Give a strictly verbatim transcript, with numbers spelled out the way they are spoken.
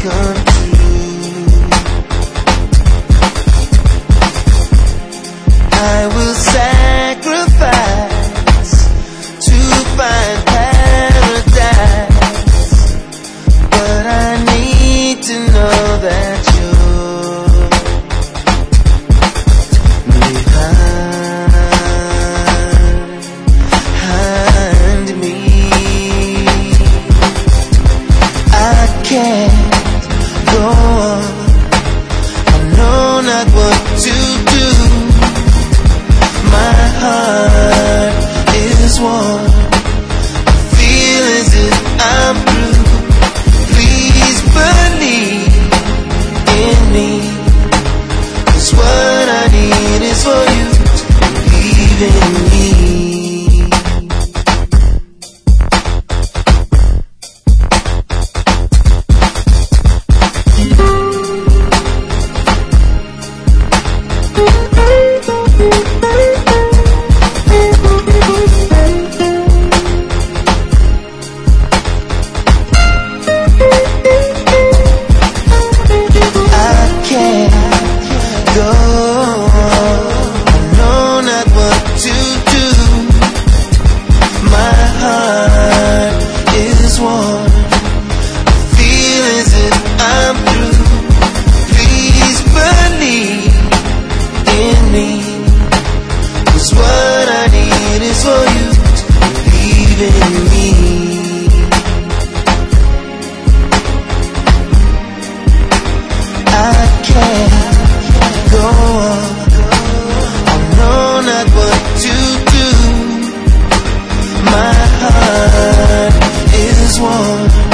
come true. I will sacrifice to find paradise, but I need to know that you're behind me. I can't go on, I know not what to do. My heart is warm, I feel as if I'm through. Please believe in me, 'cause what I need is for you to believe in me. One